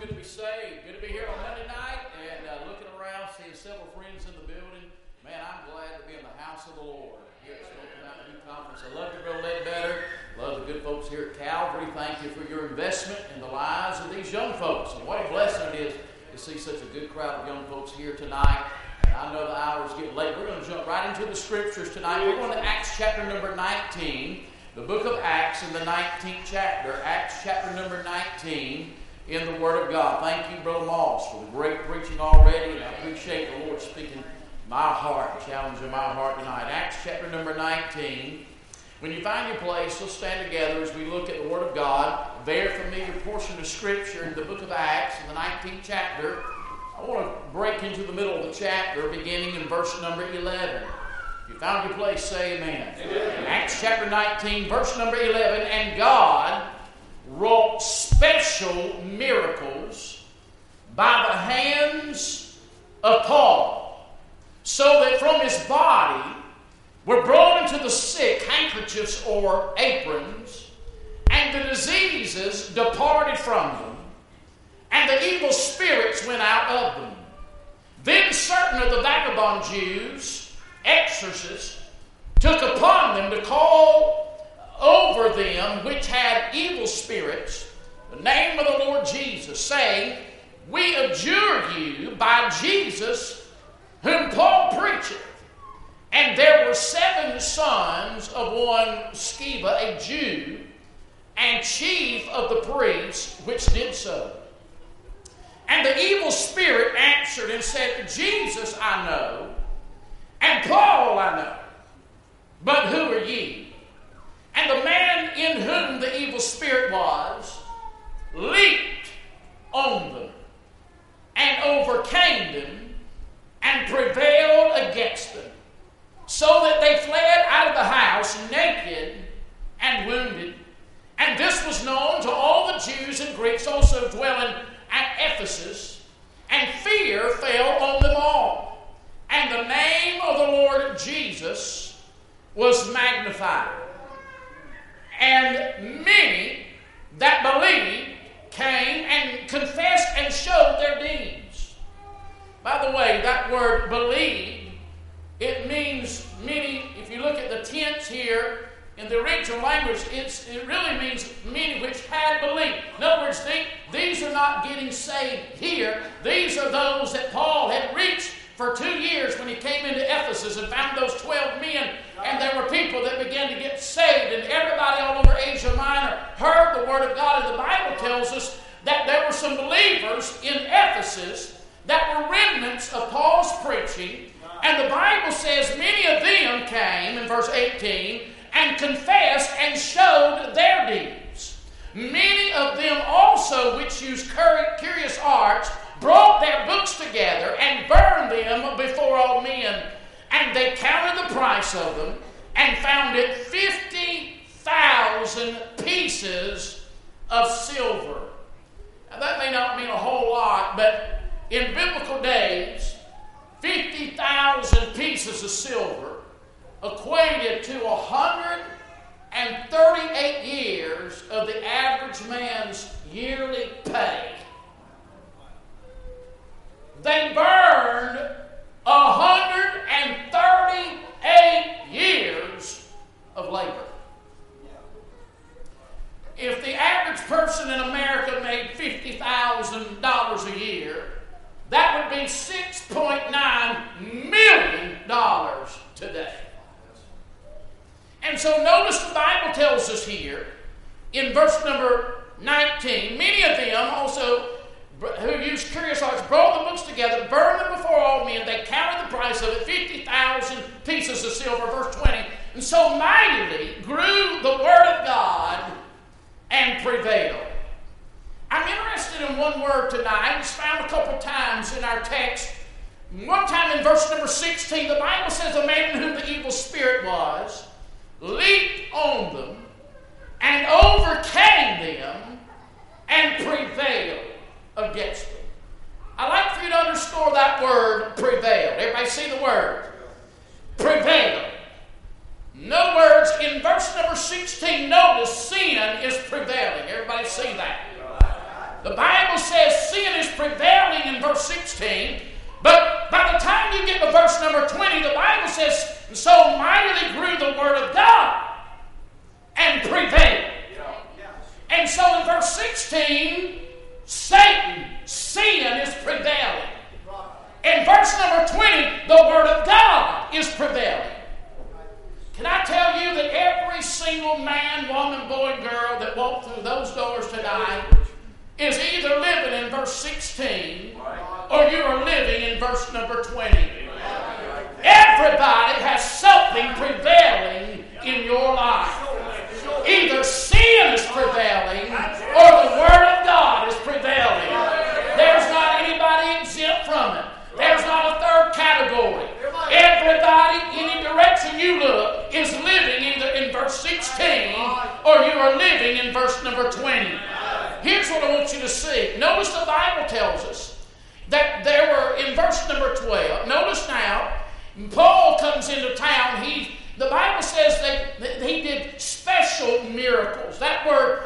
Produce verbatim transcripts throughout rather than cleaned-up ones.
good to be saved. Good to be here on Monday night and uh, looking around, seeing several friends in the building. Man, I'm glad to be in the house of the Lord here at Smoky Mountain Youth Conference. I love you, Brother Ledbetter. Love the good folks here at Calvary. Thank you for your investment in the lives of these young folks. And what a blessing it is to see such a good crowd of young folks here tonight. And I know the hour's getting late. We're going to jump right into the scriptures tonight. We're going to Acts chapter number nineteen. The book of Acts in the nineteenth chapter. Acts chapter number nineteen. In the Word of God. Thank you, Brother Moss, for the great preaching already, and I appreciate the Lord speaking my heart, challenging my heart tonight. Acts chapter number nineteen. When you find your place, let's stand together as we look at the Word of God. A very familiar portion of Scripture in the book of Acts, in the nineteenth chapter. I want to break into the middle of the chapter, beginning in verse number eleven. If you found your place, say amen. Amen. Acts chapter nineteen, verse number eleven. And God wrought special miracles by the hands of Paul, so that from his body were brought into the sick handkerchiefs or aprons, and the diseases departed from them, and the evil spirits went out of them. Then certain of the vagabond Jews, exorcists, took upon them to call over them which had evil spirits the name of the Lord Jesus, saying, We adjure you by Jesus whom Paul preacheth. And there were seven sons of one Sceva, a Jew, and chief of the priests, which did so. And the evil spirit answered and said, Jesus I know, and Paul I know, but who are ye? And the man in whom the evil spirit was leaped on them and overcame them and prevailed against them, so that they fled out of the house naked and wounded. And this was known to all the Jews and Greeks also dwelling at Ephesus, and fear fell on them all. And the name of the Lord Jesus was magnified. And many that believed came and confessed and showed their deeds. By the way, that word believed, it means many. If you look at the tense here in the original language, it's, it really means many which had believed. In other words, they, these are not getting saved here. These are those that Paul had reached for two years when he came into Ephesus and found those twelve men. And there were people that began to get saved, and everybody all over Asia Minor heard the Word of God. And the Bible tells us that there were some believers in Ephesus that were remnants of Paul's preaching. And the Bible says many of them came, in verse eighteen, and confessed and showed their deeds. Many of them also, which used curious arts, brought their books together and burned them before all men. And they counted the price of them and found it fifty thousand pieces of silver. Now that may not mean a whole lot, but in biblical days, fifty thousand pieces of silver equated to one hundred thirty-eight years of the average man's yearly pay. They burned one hundred thirty-eight years of labor. If the average person in America made fifty thousand dollars a year, that would be six point nine million dollars today. And so notice the Bible tells us here in verse number nineteen, many of them also who used curious arts brought the books together, burned them before all men. They counted the price of it, fifty thousand pieces of silver, verse twenty. And so mightily grew the word of God and prevailed. I'm interested in one word tonight. It's found a couple times in our text. One time in verse number sixteen, the Bible says, a man in whom the evil spirit was leaped on them and overcame them and prevailed against them. I'd like for you to underscore that word, prevailed. Everybody see the word? Prevailed. In other words, in verse number sixteen, notice sin is prevailing. Everybody see that? The Bible says sin is prevailing in verse sixteen. But by the time you get to verse number twenty, the Bible says, so mightily grew the word of God and prevailed. And so in verse sixteen, Satan, sin is prevailing. In verse number twenty, the word of God is prevailing. Can I tell you that every single man, woman, boy, and girl that walked through those doors tonight is either living in verse sixteen or you are living in verse number twenty. Everybody has something prevailing in your life. Either sin is prevailing or the Word of God is prevailing. There's not anybody exempt from it. There's not a third category. Everybody, any direction you look, is living either in verse sixteen or you are living in verse number twenty. Here's what I want you to see. Notice the Bible tells us that there were, in verse number twelve, notice now, Paul comes into town. He, the Bible says that, that he did special miracles. That word,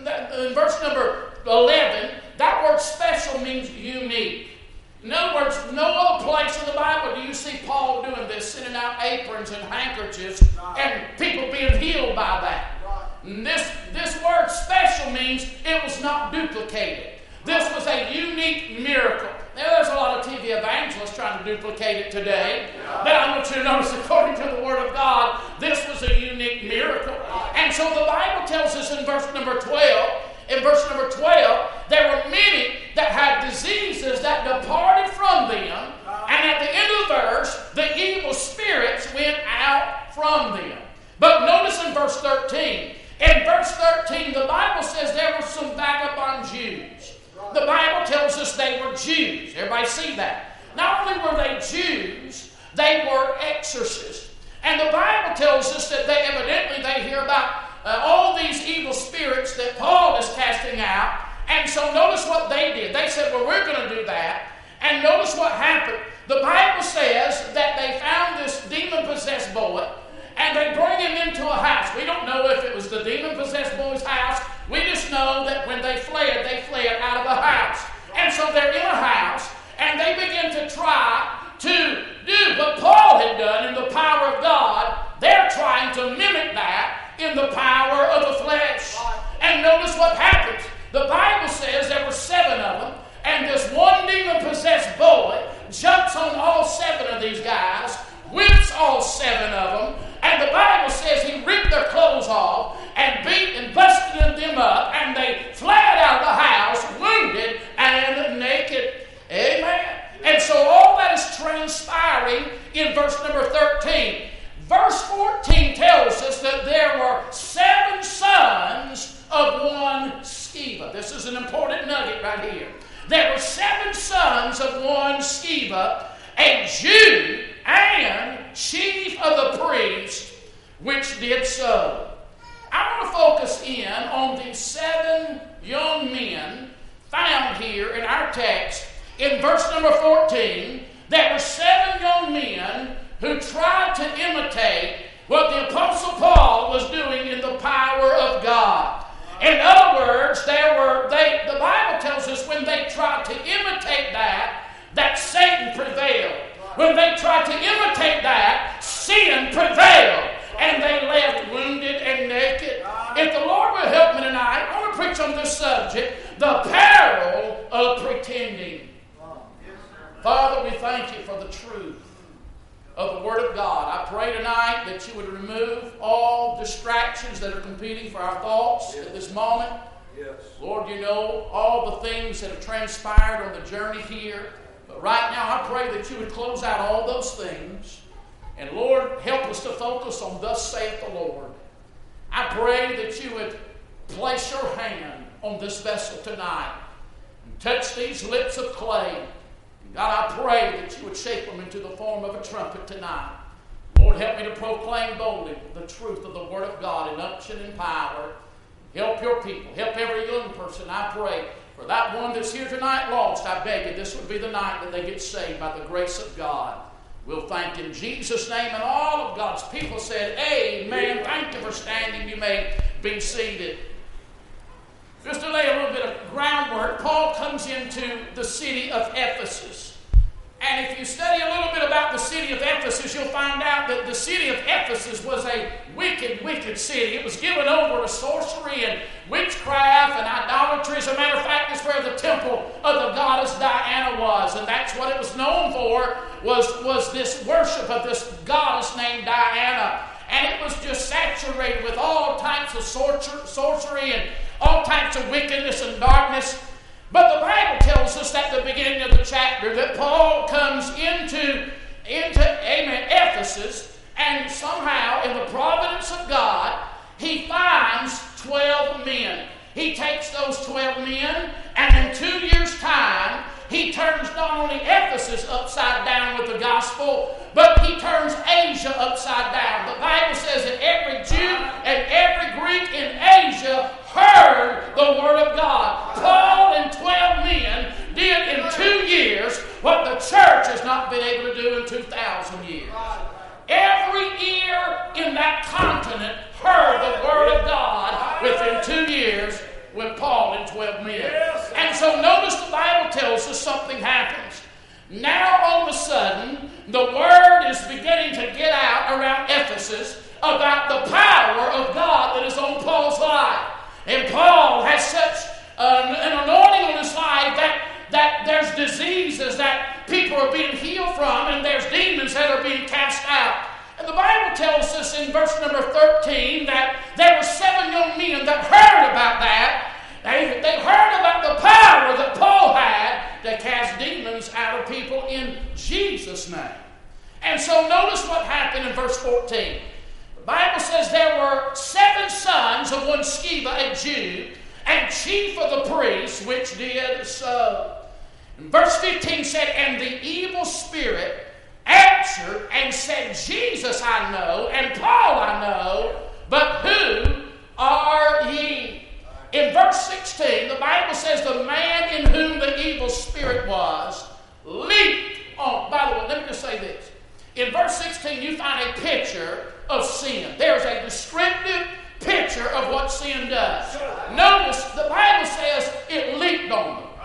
in verse number eleven, that word special means unique. In other words, no other place in the Bible do you see Paul doing this, sending out aprons and handkerchiefs and people being healed by that. And this, this word special means it was not duplicated. This was a unique miracle. Now, there's a lot of T V evangelists trying to duplicate it today. But I want you to notice, according to the Word of God, this was a unique miracle. And so the Bible tells us in verse number twelve, in verse number twelve, there were many that had diseases that departed from them. And at the end of the verse, the evil spirits went out from them. But notice in verse thirteen. In verse thirteen, the Bible says there were some vagabond Jews. The Bible tells us they were Jews. Everybody see that? Not only were they Jews, they were exorcists. And the Bible tells us that they evidently they hear about uh, all these evil spirits that Paul is casting out. And so notice what they did. They said, well, we're going to do that. And notice what happened. The Bible says that they found this demon-possessed boy, and they bring him into a house. We don't know if it was the demon-possessed boy's house. We just know that when they fled, they fled out of the house. And so they're in a house, and they begin to try to do what Paul had done in the power of God. They're trying to mimic that in the power of the flesh. And notice what happens. The Bible says there were seven of them, and this one demon-possessed boy jumps on all seven of these guys, whips all seven of them, and the Bible says he ripped their clothes off and beat and busted them up, and they fled out of the house, wounded and naked. Amen. And so all that is transpiring in verse number thirteen. Verse fourteen tells us that there were seven sons of one Sceva. This is an important nugget right here. There were seven sons of one Sceva, a Jew and chief of the priests, which did so. I want to focus in on these seven young men found here in our text. In verse number fourteen, there were seven young men who tried to imitate what the Apostle Paul was doing in the power of God. In other words, there were they. The Bible tells us when they tried to imitate that, that Satan prevailed. When they tried to imitate that, sin prevailed, and they left wounded and naked. If the Lord will help me tonight, I want to preach on this subject, the peril of pretending. Father, we thank you for the truth of the Word of God. I pray tonight that you would remove all distractions that are competing for our thoughts yes. at this moment. Yes. Lord, you know all the things that have transpired on the journey here. But right now, I pray that you would close out all those things. And Lord, help us to focus on thus saith the Lord. I pray that you would place your hand on this vessel tonight and touch these lips of clay. God, I pray that you would shape them into the form of a trumpet tonight. Lord, help me to proclaim boldly the truth of the Word of God in unction and power. Help your people. Help every young person, I pray. For that one that's here tonight lost, I beg you, this would be the night that they get saved by the grace of God. We'll thank in Jesus' name, and all of God's people said, amen. Thank you for standing. You may be seated. Just to lay a little bit of groundwork, Paul comes into the city of Ephesus. And if you study a little bit about the city of Ephesus, you'll find out that the city of Ephesus was a wicked, wicked city. It was given over to sorcery and witchcraft and idolatry. As a matter of fact, it's where the temple of the goddess Diana was. And that's what it was known for, was, was this worship of this goddess named Diana. And it was just saturated with all types of sorcery and all types of wickedness and darkness. But the Bible tells us at the beginning of the chapter that Paul comes into, into amen, Ephesus, and somehow in the providence of God, he finds twelve men. He takes those twelve men, and in two years' time, he turns not only Ephesus upside down with the gospel, but he turns Asia upside down. The Bible says that every Jew and every Greek in Asia heard the Word of God. Paul and twelve men did in two years what the church has not been able to do in two thousand years. Every ear in that continent heard the Word of God within two years with Paul and twelve men. And so notice the Bible tells us something happens. Now all of a sudden, the word is beginning to get out around Ephesus about the power of God that is on Paul's life. And Paul has such an, an anointing on his life that, that there's diseases that people are being healed from, and there's demons that are being cast out. And the Bible tells us in verse number thirteen that there were seven young men that heard about that. They, they heard about the power that Paul had to cast demons out of people in Jesus' name. And so notice what happened in verse fourteen. The Bible says there were seven sons of one Sceva, a Jew, and chief of the priests, which did so. And verse fifteen said, and the evil spirit answered and said, Jesus I know, and Paul I know, but who are ye? In verse sixteen, the Bible says the man in whom the evil spirit was leaped on. By the way, let me just say this. In verse sixteen, you find a picture of sin. There's a descriptive picture of what sin does. Notice the Bible says it leaped on them.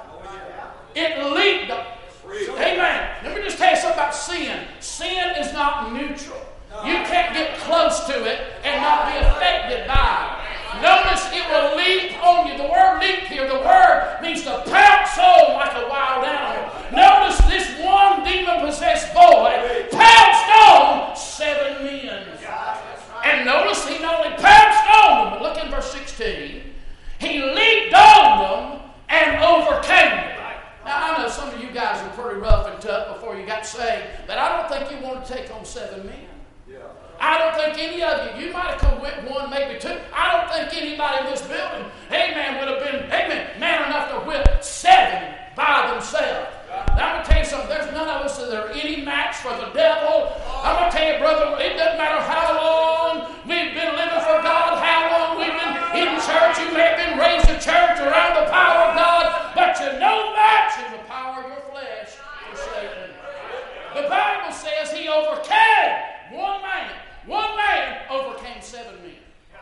It leaped on them. Amen. Let me just tell you something about sin. Sin is not neutral. You can't get close to it and not be affected by it. Notice it will leap on you. The word leap here, the word means to pounce on like a wild animal. Notice this one demon-possessed boy pounced on seven men. And notice he not only pounced on them, but look in verse sixteen. He leaped on them and overcame them. Now, I know some of you guys were pretty rough and tough before you got saved, but I don't think you want to take on seven men. I don't think any of you, you might have come with one, maybe two. I don't think anybody in this building, amen, would have been, amen, man enough to whip seven by themselves. Now, I'm going to tell you something. There's none of us that are any match for the devil. I'm going to tell you, brother, it doesn't matter how long we've been living for God, how long we've been in church. You may have been raised in church around the power of God, but you're no match in the power of your flesh for Satan. The Bible says he overcame one man. One man overcame seven men.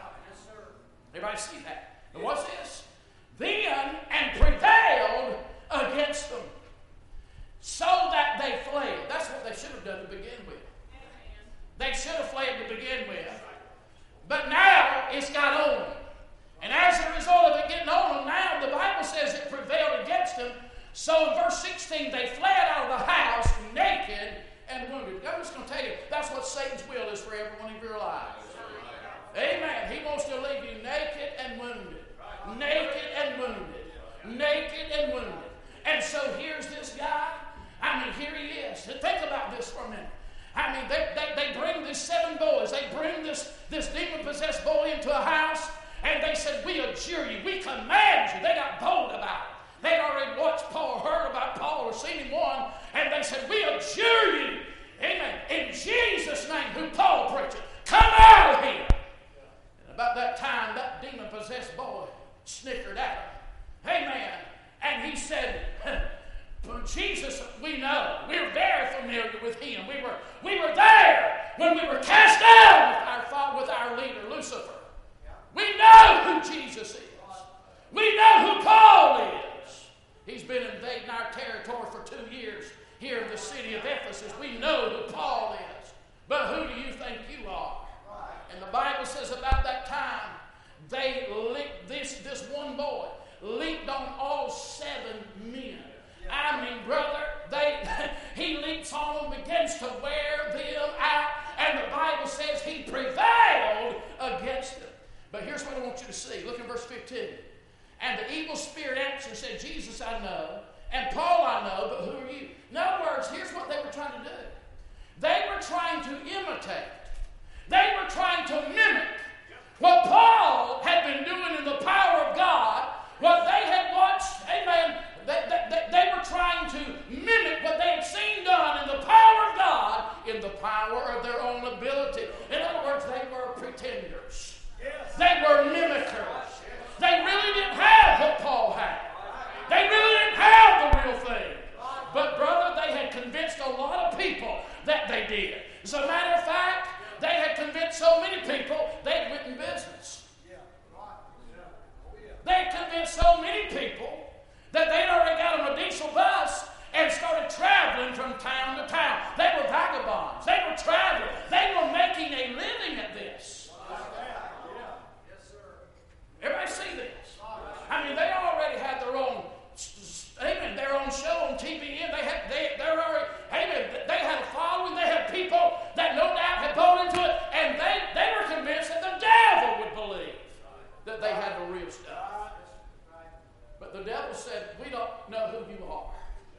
Everybody see that? And what's this? Then and prevailed against them, so that they fled. That's what they should have done to begin with. They should have fled to begin with. But now it's got on them. And as a result of it getting on them, now the Bible says it prevailed against them. So in verse sixteen, they fled out of the house naked and wounded. I'm just going to tell you, that's what Satan's will is for every one of your lives. Amen. He wants to leave you naked and wounded. Naked and wounded. Naked and wounded. And so here's this guy. I mean, here he is. Think about this for a minute. I mean, they, they, they bring these seven boys. They bring this, this demon-possessed boy into a house, and they said, we adjure you. We command you. They got bold about it. They'd already watched Paul, heard about Paul, or seen him one, and they said, we adjure you, amen, in Jesus' name, who Paul preached, come out of here. And about that time, that demon-possessed boy snickered at him. Amen. And he said, Jesus, we know. We're very familiar with him. We were, we were there when we were cast down with our, with our leader, Lucifer. We know who Jesus is. We know who Paul is. He's been invading our territory for two years here in the city of Ephesus. We know who Paul is. But who do you think you are? And the Bible says about that time, they licked this, this one boy, leaped on all seven men. I mean, brother, they he leaps on them, begins to wear them out, and the Bible says he prevailed against them. But here's what I want you to see. Look at verse fifteen. And the evil spirit answered and said, Jesus I know, and Paul I know, but who are you? In other words, here's what they were trying to do. They were trying to imitate. They were trying to mimic what Paul had been doing in the power of God, what they had watched, amen, they, they, they were trying to mimic what they had seen done in the power of God, in the power of their own ability. In other words, they were pretenders. They were mimickers. They really didn't have what Paul had. They really didn't have the real thing. But brother, they had convinced a lot of people that they did. As a matter of fact, they had convinced so many people they went in business. They had convinced so many people that they'd already got on a diesel bus and started traveling from town to town. They were vagabonds. They were traveling. They were making a living at this. Everybody see this? I mean, they already had their own, amen, their own show on T V N. They had, they, they're already, amen, they had a following. They had people that no doubt had bought into it, and they, they were convinced that the devil would believe that they had the real stuff. But the devil said, we don't know who you are.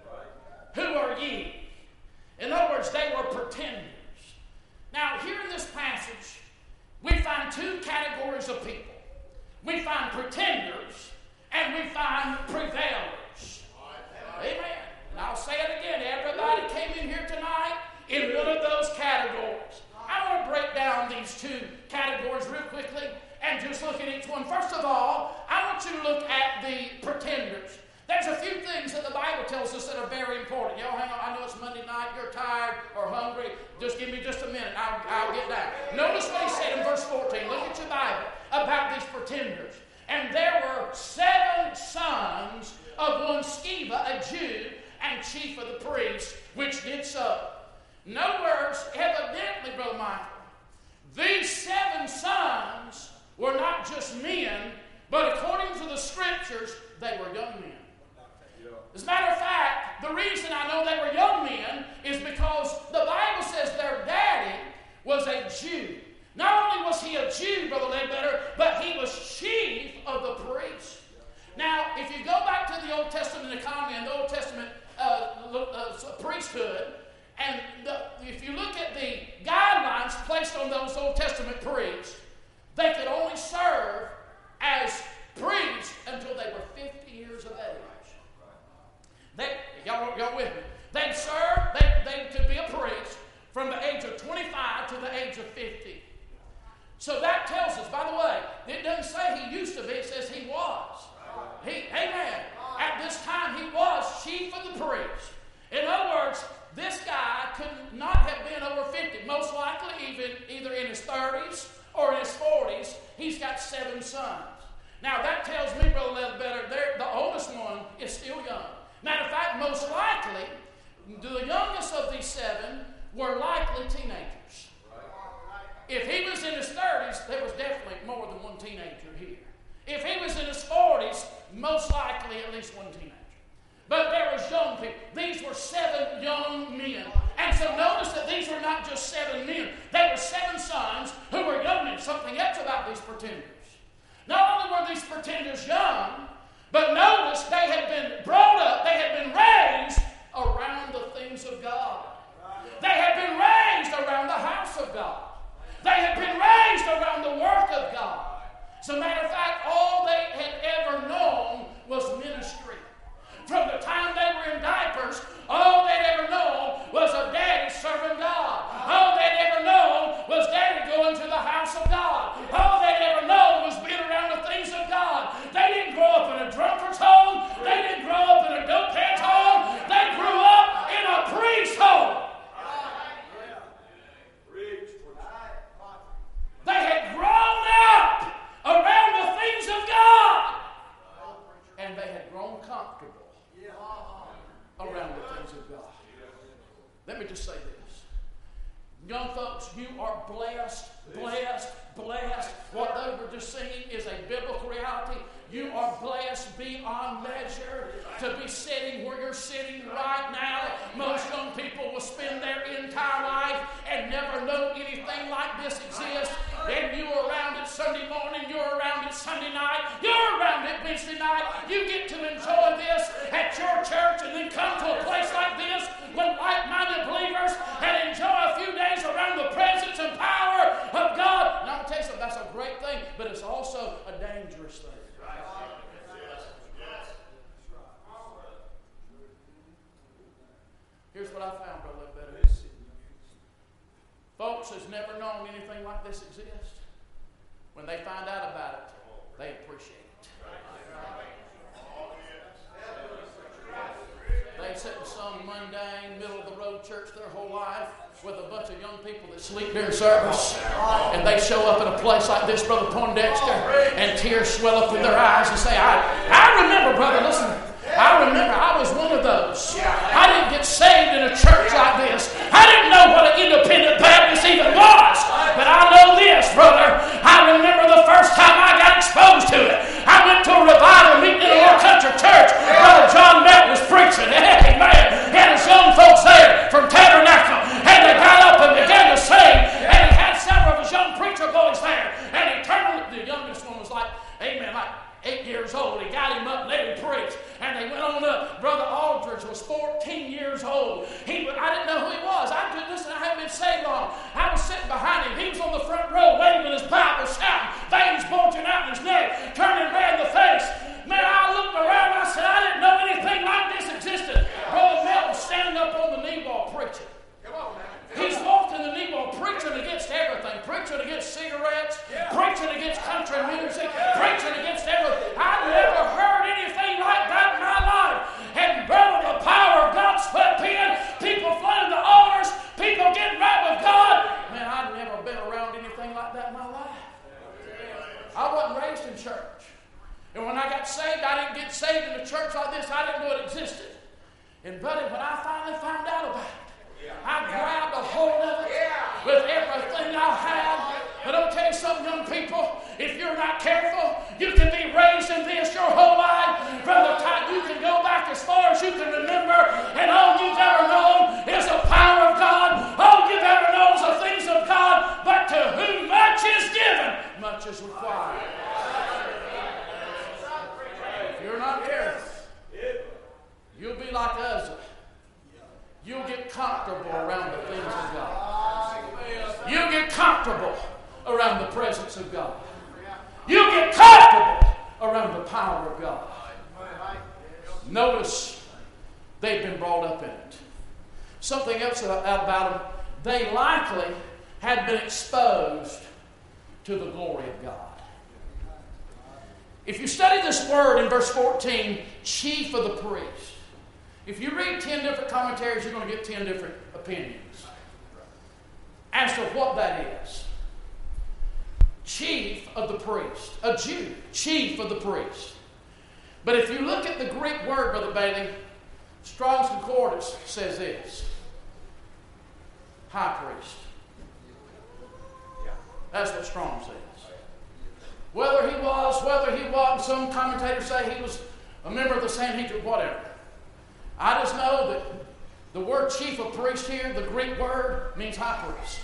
Who are ye? In other words, they were pretenders. Now, here in this passage, we find two categories of people. We find pretenders, and we find prevailers. Amen. And I'll say it again. Everybody came in here tonight in one of those categories. I want to break down these two categories real quickly and just look at each one. First of all, I want you to look at the pretenders. There's a few things that the Bible tells us that are very important. Y'all hang on. I know it's Monday night. You're tired or hungry. Just give me just a minute. I'll, I'll get down. Notice what he said in verse fourteen. Look at your Bible about these pretenders. And there were seven sons of one Sceva, a Jew, and chief of the priests, which did so. In other words, evidently, Brother Michael, these seven sons were not just men, but according to the scriptures, they were young men. As a matter of fact, the reason I know they were young men is because the Bible says their daddy was a Jew. Not only was he a Jew, Brother Ledbetter, but he was chief of the priests. Now, if you go back to the Old Testament economy and the Old Testament uh, uh, priesthood, and the, if you look at the guidelines placed on those Old Testament priests, they could only serve as priests until they were fifty years of age. They, y'all, y'all with me? They'd serve, they, they could be a priest from the age of twenty-five to the age of fifty. So that tells us, by the way, it doesn't say he used to be, it says he was. He, amen. At this time, he was chief of the priests. In other words, this guy could not have been over fifty. Most likely, even either in his thirties or in his forties, he's got seven sons. Now, that tells me, Brother Ledbetter, the oldest one is still young. Matter of fact, most likely, the youngest of these seven were likely teenagers. If he was in his thirties, there was definitely more than one teenager here. If he was in his forties, most likely at least one teenager. But there was young people. These were seven young men. And so notice that these were not just seven men. They were seven sons who were young men. Something else about these pretenders. Not only were these pretenders young, but notice they had been brought up, they had been raised around the things of God. They had been raised around the house of God. They had been raised around the work of God. As a matter of fact, all they had ever known was ministry. From the time they were in diapers, all they'd ever known was a daddy serving God. All they'd ever known was daddy going to the house of God. All they'd ever known was being around the things of God. They didn't grow up in a drunkard's home. They didn't God. Let me just say this. Young folks, you are blessed, blessed, blessed. What they were just singing is a biblical reality. You are blessed beyond measure to be sitting where you're sitting right now. Most young people will spend their entire life and never know anything like this exists. And you're around it Sunday morning, you're around it Sunday night, you're around it Wednesday night. You get to enjoy this at your church and then come to a place like this with like-minded believers and enjoy a few days around the presence and power of God. And I'm going to tell you something, that's a great thing, but it's also a dangerous thing. Here's what I found, Brother Ledbetter. Folks has never known anything like this exists. When they find out about it, they appreciate it. They sit in some mundane, middle-of-the-road church their whole life with a bunch of young people that sleep during service. And they show up in a place like this, Brother Poindexter, and tears swell up in their eyes and say, I, I remember, brother, listen, I remember I was one of those. I didn't get saved in a church like this. I didn't know what an independent Baptist even was. But I know this, brother. I remember the first time I got exposed to it. I went to a revival meeting in a little country church. Brother John Mett was preaching. Hey, man. He had his young folks there from Tabernacle. And they got up and began to sing. And he had several of his young preacher boys there. And he turned, the youngest one was like, amen, like eight years old. He got him up and let him preach. And they went on up. Brother Aldridge was fourteen years old. He, I didn't know who he was. I couldn't listen. I hadn't been saved long. I was sitting behind him. He was on the front row waving his Bible, shouting, veins bulging out in his neck, turning red in the face. Man, I looked around and I said, I didn't know anything like this existed. Brother Mel was standing up on the knee wall preaching. He's walking the knee wall preaching against everything. Preaching against cigarettes. Yeah. Preaching against country music. Yeah. Preaching against everything. I never heard anything like that in my life. And brother, the power of God swept in. People flooding the altars. People getting right with God. Man, I've never been around anything like that in my life. I wasn't raised in church. And when I got saved, I didn't get saved in a church like this. I didn't know it existed. And buddy, when I finally found out about it, I grabbed a hold of it with everything I had. But I'll tell you something, young people, if you're not careful, you can be raised in this your whole life. From the time you can go back as far as you can remember, and all you've ever known is the power of God. All you've ever known is the things of God. But to whom much is given, much is required. If you're not careful, you'll be like Uzzah. You'll get comfortable around the things of God. You'll get comfortable around the presence of God. You'll get comfortable around the power of God. Notice they've been brought up in it. Something else about them, they likely had been exposed to the glory of God. If you study this word in verse fourteen, chief of the priest, if you read ten different commentaries, you're going to get ten different opinions as to what that is. Chief of the priest. A Jew. Chief of the priest. But if you look at the Greek word, Brother Bailey, Strong's Concordance says this. High priest. That's what Strong says. Whether he was, whether he wasn't, some commentators say he was a member of the Sanhedrin, whatever. I just know that the word chief of priest here, the Greek word, means high priest.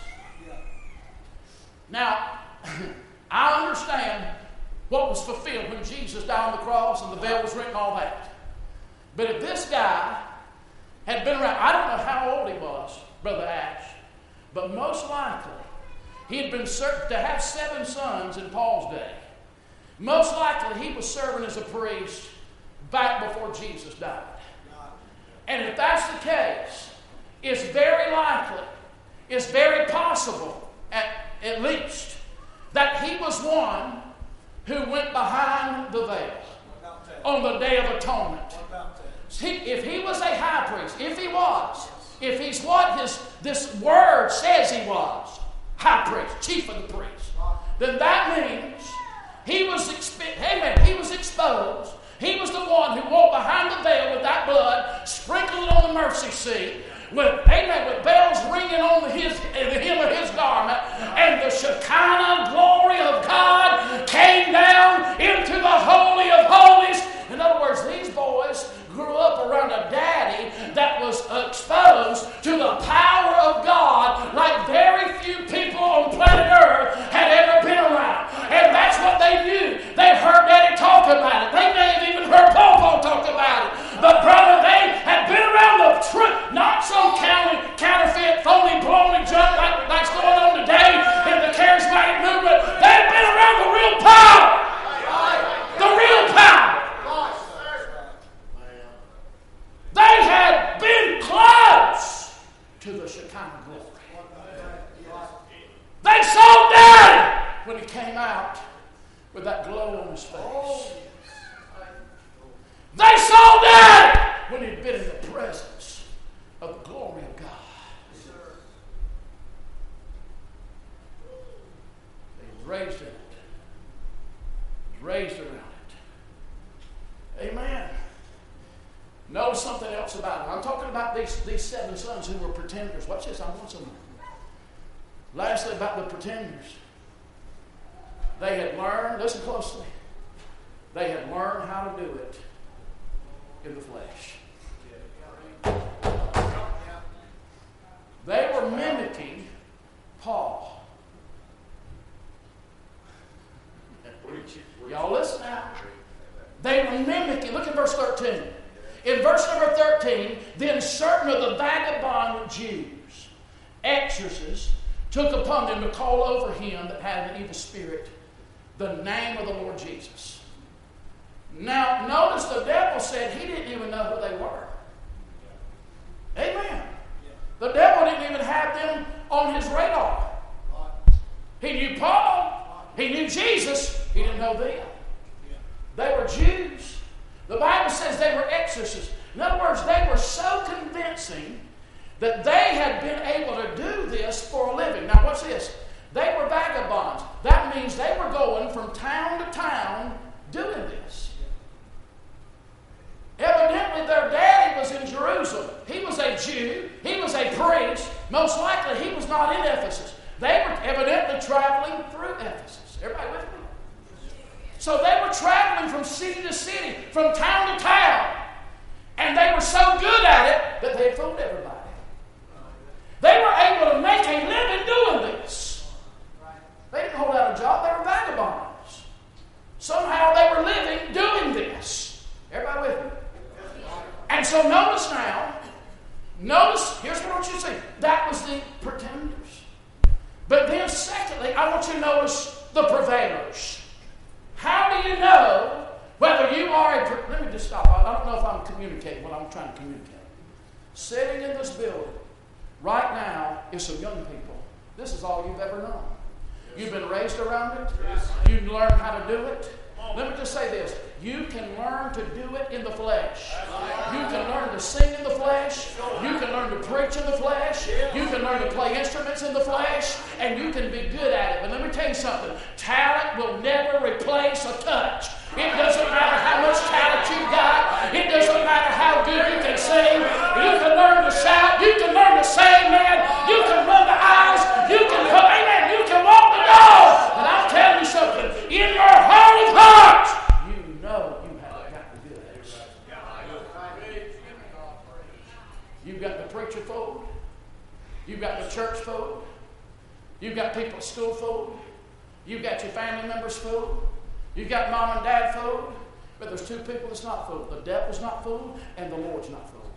Now, I understand what was fulfilled when Jesus died on the cross and the veil was rent and all that. But if this guy had been around, I don't know how old he was, Brother Ash, but most likely he had been served to have seven sons in Paul's day. Most likely he was serving as a priest back before Jesus died. And if that's the case, it's very likely, it's very possible, at, at least, that he was one who went behind the veil on the Day of Atonement. He, if he was a high priest, if he was, if he's what his this word says he was, high priest, chief of the priests, then that means he was exp- amen, he was exposed. He was the one who walked behind the veil with that blood, sprinkled stood on the mercy seat, with, amen, with bells ringing on his, the hem of his garment, and the Shekinah glory of God came down into the Holy of Holies. In other words, these boys grew up around a daddy that was exposed to the power of God like very few people on planet Earth had ever been around. And that's what they knew. They heard Daddy talk about it. They may have even heard Paul talk about it. But brother, they had been around the truth, not some counterfeit, phony, baloney junk like, like's going on today in the charismatic movement. They've been around the real power. The real power. They had been close to the Shekinah glory. They saw Daddy when he came out with that glow on his face. They saw Daddy when he'd been in the presence of the glory of God. They was raised in it. He was raised around it. Amen. Know something else about it. I'm talking about these, these seven sons who were pretenders. Watch this. I want some. Lastly, about the pretenders. They had learned, listen closely, they had learned how to do it in the flesh. They were mimicking Paul. Y'all listen now. They were mimicking. Look at verse thirteen. In verse number thirteen, then certain of the vagabond Jews, exorcists, took upon them to call over him that had an evil spirit the name of the Lord Jesus. Now, notice the devil said he didn't even know who they were. Amen. The devil didn't even have them on his radar. He knew Paul. He knew Jesus. He didn't know them. They were Jews. The Bible says they were exorcists. In other words, they were so convincing that they had been able to do this for a living. Now, what's this? They were vagabonds. That means they were going from town to town doing this. Evidently, their daddy was in Jerusalem. He was a Jew. He was a priest. Most likely, he was not in Ephesus. They were evidently traveling through Ephesus. Everybody with me? So they were traveling from city to city, from town to town. And they were so good at it that they fooled everybody. They were able to make a living doing this. They didn't hold out a job. They were vagabonds. Somehow they were living doing this. Everybody with me? And so notice now, notice, here's what I want you to see. That was the pretenders. But then secondly, I want you to notice the prevailers. How do you know whether you are a... Let me just stop. I don't know if I'm communicating what I'm trying to communicate. Sitting in this building right now is some young people. This is all you've ever known. You've been raised around it. You've learned how to do it. Let me just say this. You can learn to do it in the flesh. You can learn to sing in the flesh. You can learn to preach in the flesh. You can learn to play instruments in the flesh. And you can be good at it. But let me tell you something. Talent will never replace a touch. It doesn't matter how much talent you've got. It doesn't matter how good you can sing. You can learn to shout. You can learn to sing, man. You can run the aisles. You can come, amen. You can walk the dog. And I'll tell you something. In your heart of hearts, you know you have got to do this. You've got the preacher fooled. You've got the church fooled. You've got people at school fooled. You've got your family members fooled. You've got mom and dad fooled. But there's two people that's not fooled. The devil's not fooled, and the Lord's not fooled.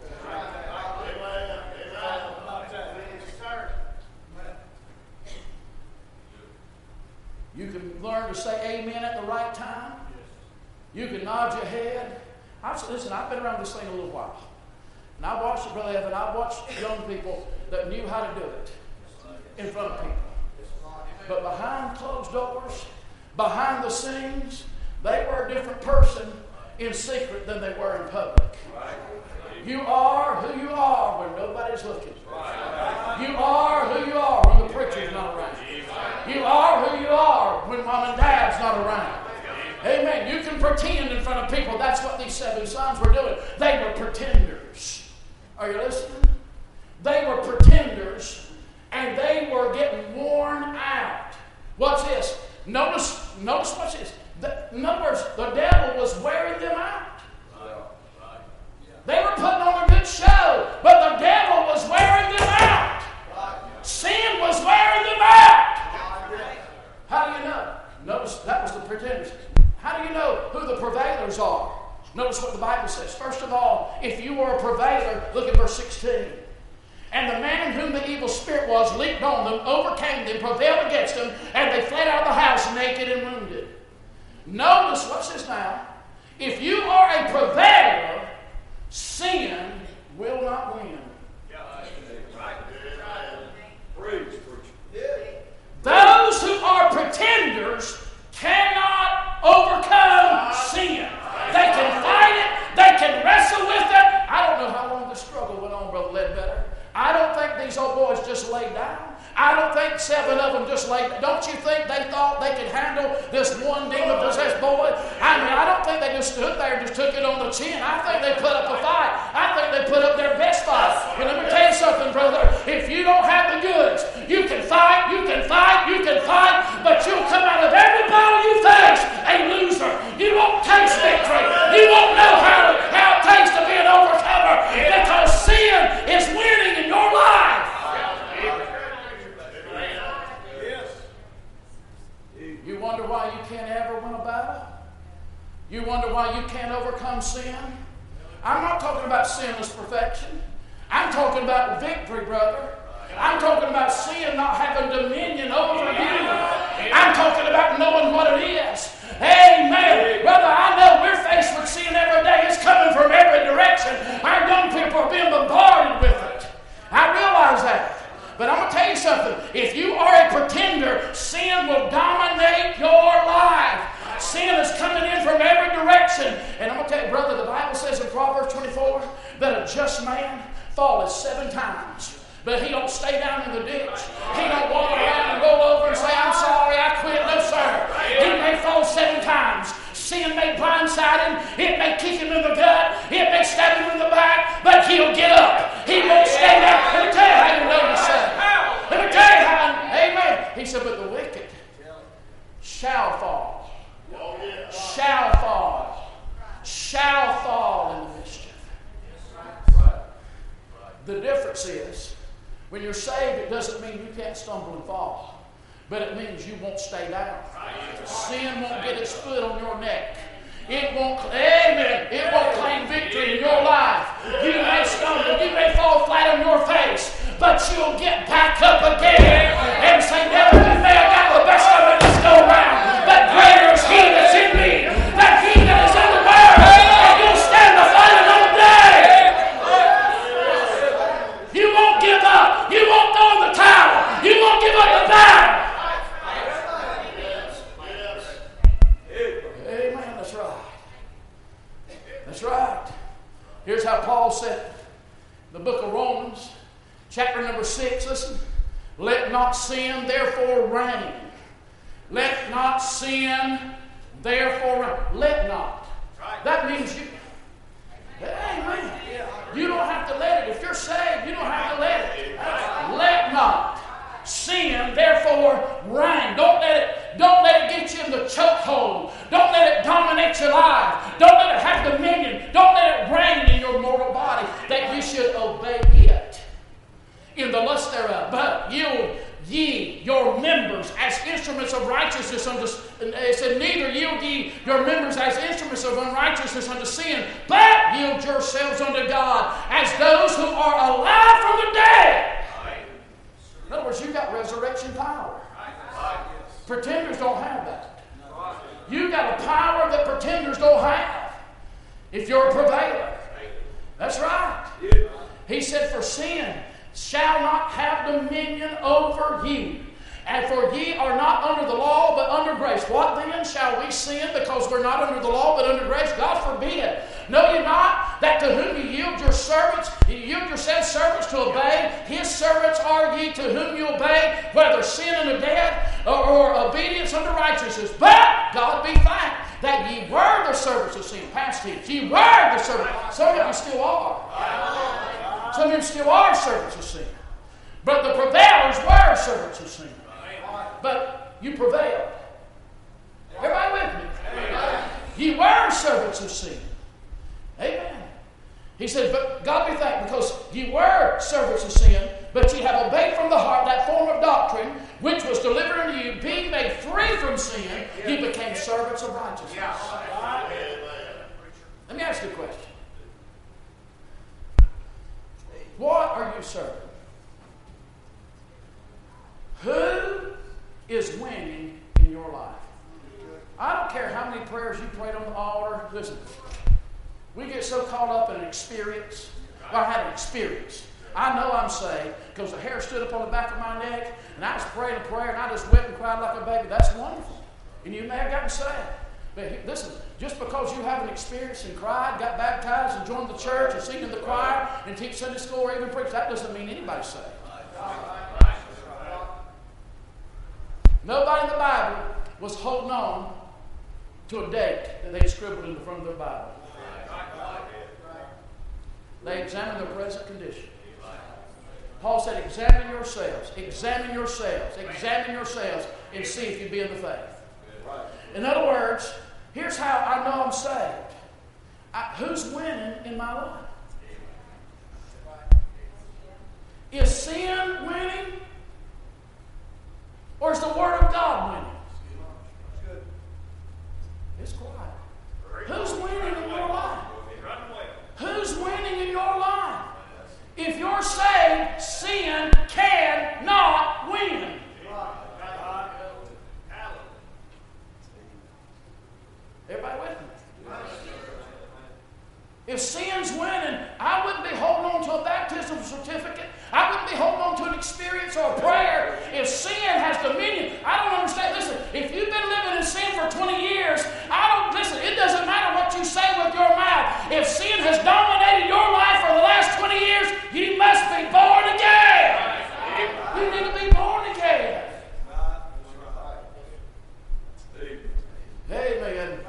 You can learn to say amen at the right time. You can nod your head. I've, listen, I've been around this thing a little while. And I watched it, Brother Evan, I watched young people that knew how to do it in front of people. But behind closed doors, behind the scenes, they were a different person in secret than they were in public. You are who you are when nobody's looking. You are who you are when the preacher's not around. You are who you are when mom and dad's not around. Amen. You can pretend in front of people. That's what these seven sons were doing. They were pretenders. if you were a prevailer, look at verse sixteen. And the man in whom the evil spirit was leaped on them, overcame them, prevailed against them, and they fled out of the house naked and wounded. Notice, watch this now. If you are a prevailer, sin will not win. Those who are pretenders cannot overcome sin. They can fight it. They can wrestle with it. I don't know how long the struggle went on, Brother Ledbetter. I don't think these old boys just laid down. I don't think seven of them just laid down. Don't you think they thought they could handle this one demon-possessed boy? I mean, I don't think they just stood there and just took it on the chin. I think they put up a fight. I think they put up their best fight. And let me tell you something, brother. If you don't have the goods, you can fight, you can fight, you can fight, but you'll come out of every battle you face a loser. You won't taste victory. You won't know how, how it tastes to be an overcomer because sin is winning in your life. You wonder why you can't ever win a battle? You wonder why you can't overcome sin? I'm not talking about sinless perfection. I'm talking about victory, brother. I'm talking about sin not having dominion over you. I'm talking about knowing what it is. Amen. Brother, I know we're faced with sin every day. It's coming from every direction. Our young people are being bombarded with it. I realize that. But I'm going to tell you something. If you are a pretender, sin will dominate your life. Sin is coming in from every direction. And I'm going to tell you, brother, the Bible says in Proverbs twenty-four that a just man falleth seven times. But he don't stay down in the ditch. He don't walk around and roll over and say, I'm sorry, I quit. No, sir. He may fall seven times. Sin may blindside him. It may kick him in the gut. It may stab him in the back. But he'll get up. He won't stay down. Let me tell you how you know this. Let me tell you how. Amen. He said, but the wicked shall fall. Shall fall. Shall fall in the mischief. The difference is, when you're saved, it doesn't mean you can't stumble and fall. But it means you won't stay down. Sin won't get its foot on your neck. It won't, amen, it won't claim victory in your life. You may stumble, you may fall flat on your face, but you'll get back up again and say, devil, you may have got the best of it this go round, but greater is he that's in me than he that is in the world. And you'll stand the fight another day. You won't give up. You won't throw in the towel. You won't give up the battle. Amen. That's right. That's right. Here's how Paul said it. The book of Romans, chapter number six, listen. Let not sin therefore reign. Let not sin therefore reign. Let not. That means you. Amen. You don't have to let it. If you're saved, you don't have to let it. Let not sin therefore reign. Don't let it, don't let it get you in the chokehold. Don't let it dominate your life. Don't let it have dominion. Don't let it reign in your mortal body, that you should obey it in the lust thereof. But yield ye your members as instruments of righteousness unto, it said, neither yield ye your members as instruments of unrighteousness unto sin, but yield yourselves unto God as those who are alive from the dead. In other words, you've got resurrection power. Pretenders don't have that. You've got a power that pretenders don't have if you're a prevailer. That's right. He said, for sin shall not have dominion over you. And for ye are not under the law, but under grace. What then? Shall we sin because we're not under the law, but under grace? God forbid. Know ye not that to whom ye yield your servants, you yield yourselves servants to obey, his servants are ye to whom you obey, whether sin unto death or, or obedience unto righteousness. But God be thanked that ye were the servants of sin. Past tense. Ye were the servants. Some of you still are. Some of you still are servants of sin. But the prevailers were servants of sin. But you prevailed. Everybody with me? Ye were servants of sin. Amen. He said, but God be thanked because ye were servants of sin, but ye have obeyed from the heart that form of doctrine which was delivered unto you, being made free from sin, ye became servants of righteousness. Let me ask you a question. you, sir. Who is winning in your life? I don't care how many prayers you prayed on the altar. Listen, we get so caught up in an experience. Well, I had an experience. I know I'm saved because the hair stood up on the back of my neck, and I was praying a prayer, and I just wept and cried like a baby. That's wonderful. And you may have gotten saved. But listen, just because you have an experience and cried, got baptized, and joined the church, and sing in the choir, and teach Sunday school, or even preach, that doesn't mean anybody's saved. Nobody in the Bible was holding on to a date that they scribbled in the front of their Bible. They examined their present condition. Paul said, examine yourselves, examine yourselves, examine yourselves, and see if you be in the faith. In other words, here's how I know I'm saved. I, who's winning in my life? Is sin winning? Or is the Word of God winning? It's quiet. Who's winning in your life? Who's winning in your life? If you're saved, sin cannot win. Everybody with me? If sin's winning, I wouldn't be holding on to a baptism certificate. I wouldn't be holding on to an experience or a prayer. If sin has dominion, I don't understand. Listen, if you've been living in sin for twenty years, I don't, listen, it doesn't matter what you say with your mouth. If sin has dominated your life for the last twenty years, you must be born again. You need to be born again. Amen.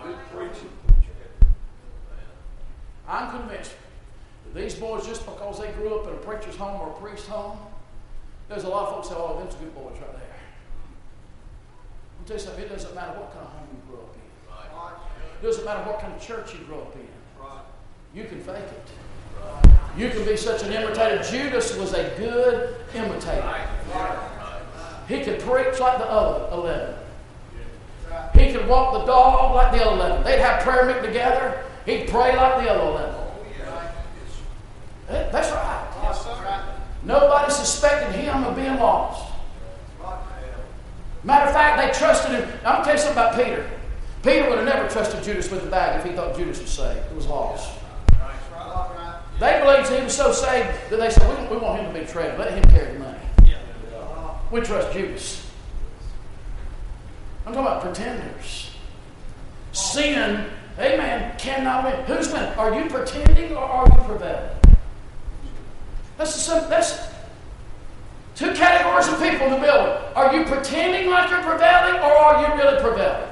I'm convinced that these boys, just because they grew up in a preacher's home or a priest's home, there's a lot of folks say, oh, them's good boys right there. I'll tell you something, it doesn't matter what kind of home you grew up in. It doesn't matter what kind of church you grew up in. You can fake it. You can be such an imitator. Judas was a good imitator. He could preach like the other eleven. He could walk the dog like the other eleven. They'd have prayer meeting together. He'd pray like the other eleven. That's right. Nobody suspected him of being lost. Matter of fact, they trusted him. I'm going to tell you something about Peter. Peter would have never trusted Judas with the bag if he thought Judas was saved. It was lost. They believed he was so saved that they said, we, we want him to be treasured. Let him carry the money. We trust Judas. I'm talking about pretenders. Sin, amen, cannot win. Who's winning? Are you pretending or are you prevailing? That's, the, that's two categories of people in the building. Are you pretending like you're prevailing or are you really prevailing?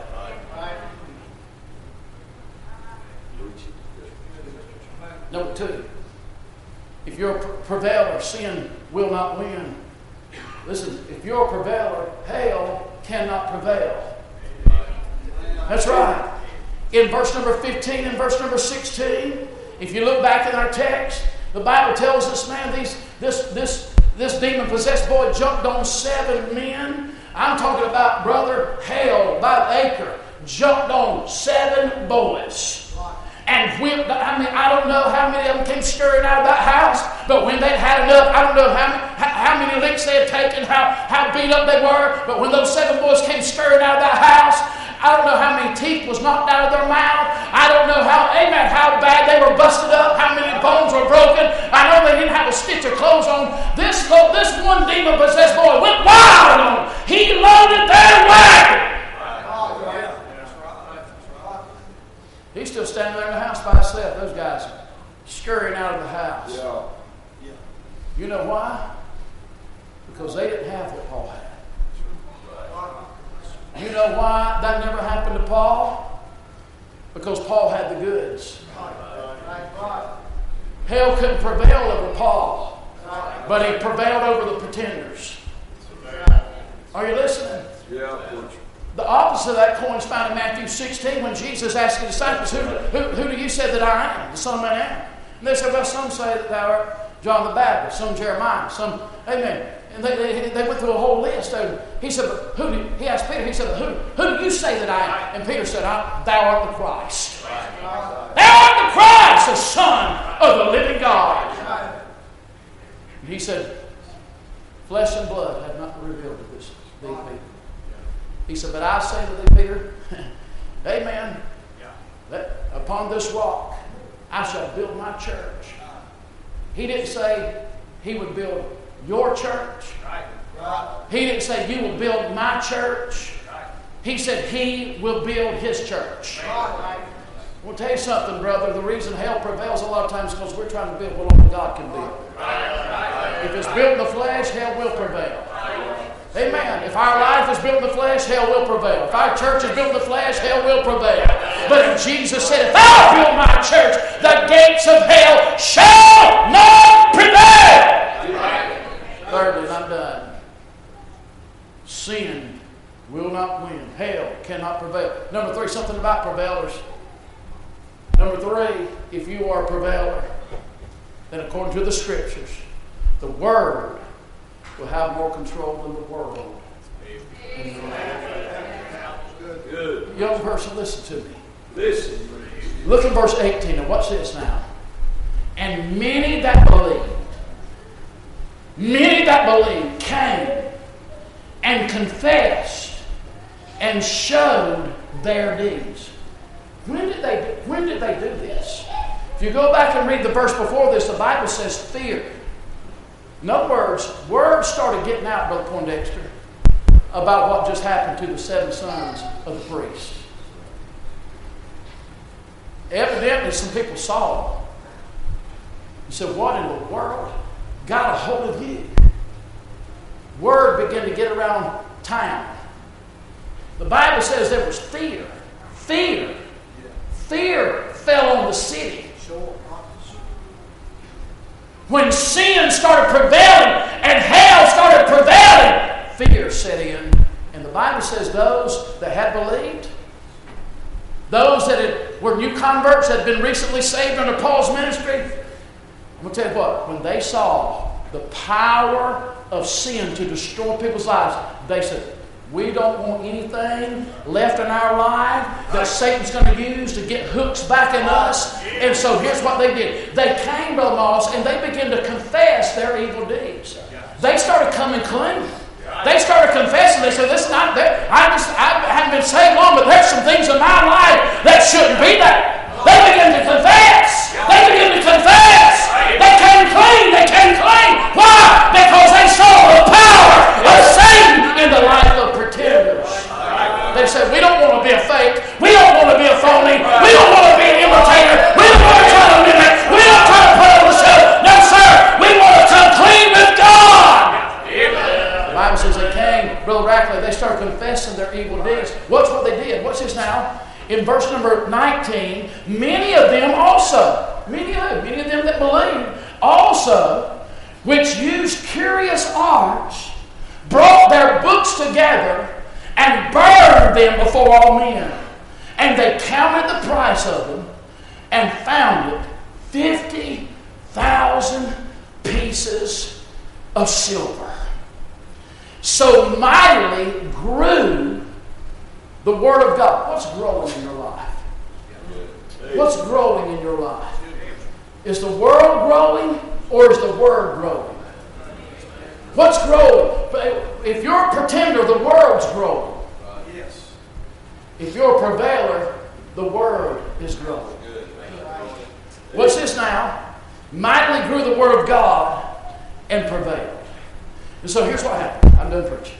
Number two, if you're a prevailer, sin will not win. Listen, if you're a prevailer, hell cannot prevail. That's right. In verse number fifteen and verse number sixteen, if you look back in our text, the Bible tells us, man, these, this, this, this demon-possessed boy jumped on seven men. I'm talking about brother hell by the acre. Jumped on seven boys. And whipped, I mean, I don't know how many of them came scurrying out of that house, but when they'd had enough, I don't know how many, how many licks they had taken, how, how beat up they were, but when those seven boys came scurrying out of that house, I don't know how many teeth was knocked out of their mouth. I don't know how, amen, how bad they were busted up, how many bones were broken. I know they didn't have a stitch of clothes on. This, this one demon-possessed boy went wild on them. He loaded their wagon. He's still standing there in the house by himself. Those guys scurrying out of the house. Yeah. Yeah. You know why? Because they didn't have what Paul had. You know why that never happened to Paul? Because Paul had the goods. Hell couldn't prevail over Paul, but he prevailed over the pretenders. Are you listening? Yeah. The opposite of that coin is found in Matthew sixteen when Jesus asked the disciples, who, who, who do you say that I am, the Son of Man am? And they said, well, some say that thou art John the Baptist, some Jeremiah, some, amen. And they, they, they went through a whole list. And he said, but who do, he asked Peter, he said, who, who do you say that I am? And Peter said, I, thou art the Christ. Thou art the Christ, the Son of the living God. He said, flesh and blood have not revealed to this, thee, Peter. He said, but I say to thee, Peter, amen, that upon this rock I shall build my church. He didn't say he would build your church. He didn't say you will build my church. He said he will build his church. I want to tell you something, brother. The reason hell prevails a lot of times is because we're trying to build what only God can build. If it's built in the flesh, hell will prevail. Amen. If our life is built in the flesh, hell will prevail. If our church is built in the flesh, hell will prevail. But if Jesus said, if I build my church, the gates of hell shall not prevail. Thirdly, and I'm done. Sin will not win. Hell cannot prevail. Number three, something about prevailers. Number three, if you are a prevailer, then according to the Scriptures, the Word will have more control than the world. Good. Young person, listen to me. Listen. Look at verse eighteen and watch this now. And many that believed, many that believed came and confessed and showed their deeds. When did they do, when did they do this? If you go back and read the verse before this, the Bible says fear. In other words, words started getting out, Brother Poindexter, about what just happened to the seven sons of the priest. Evidently, some people saw it. He said, what in the world got a hold of you? Word began to get around town. The Bible says there was fear. Fear. Fear fell on the city. When sin started prevailing and hell started prevailing, fear set in. And the Bible says those that had believed, those that had, were new converts that had been recently saved under Paul's ministry, I'm going to tell you what, when they saw the power of sin to destroy people's lives, they said, we don't want anything left in our life that Satan's going to use to get hooks back in us. And so here's what they did. They came, Brother Moss, and they began to confess their evil deeds. They started coming clean. They started confessing. They said, listen, I, I, just, I haven't been saved long, but there's some things in my life that shouldn't be there. They began to confess. They began to confess. They came clean. They came clean. Why? Because they saw the power of Satan in the life of pretenders. They said, we don't want to be a fake. We don't want to be a phony. We don't want to be an imitator. We don't want to try to mimic. We don't try to put on the show. No, sir. We want to come clean with God. The Bible says they came, Brother Rackley, they started confessing their evil deeds. Watch what they did. Watch this now. In verse number nineteen, many of them also, many of them, many of them that believed, also, which used curious arts, brought their books together and burned them before all men. And they counted the price of them and found it fifty thousand pieces of silver. So mightily grew the Word of God. What's growing in your life? What's growing in your life? Is the world growing or is the Word growing? What's growing? If you're a pretender, the world's growing. If you're a prevailer, the Word is growing. What's this now? Mightily grew the Word of God and prevailed. And so here's what happened. I'm done preaching.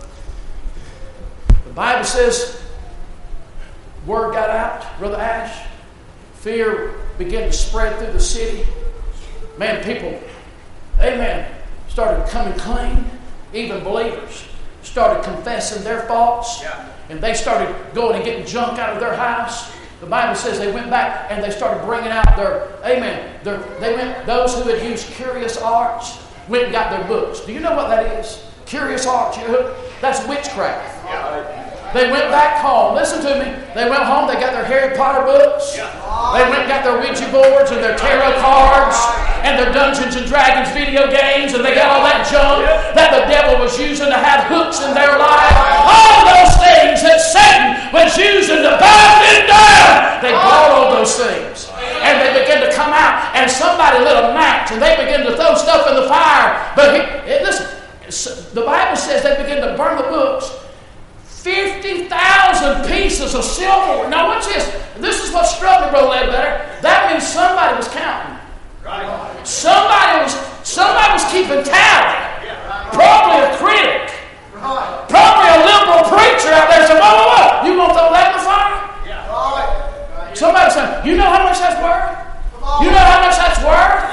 The Bible says, word got out, Brother Ash. Fear began to spread through the city. Man, people, amen, started coming clean. Even believers started confessing their faults. Yeah. And they started going and getting junk out of their house. The Bible says they went back and they started bringing out their, amen, their, they went, those who had used curious arts went and got their books. Do you know what that is? Curious arts. That's witchcraft. Yeah. They went back home. Listen to me. They went home. They got their Harry Potter books. Yeah. They went and got their Ouija boards and their tarot cards and their Dungeons and Dragons video games, and they got all that junk that the devil was using to have hooks in their life. All those things that Satan was using to bind them down. They brought all those things. And they began to come out, and somebody lit a match, and they began to throw stuff in the fire, But he, listen, the Bible says they began to burn the books. fifty thousand pieces of silver. Now watch this. This is what struck me, Brother Ledbetter. That means somebody was counting. Right. Somebody was somebody was keeping tally. Probably a critic. Probably a liberal preacher out there saying, whoa, whoa, whoa, you gonna throw that in the fire? Somebody saying, you know how much that's worth? You know how much that's worth?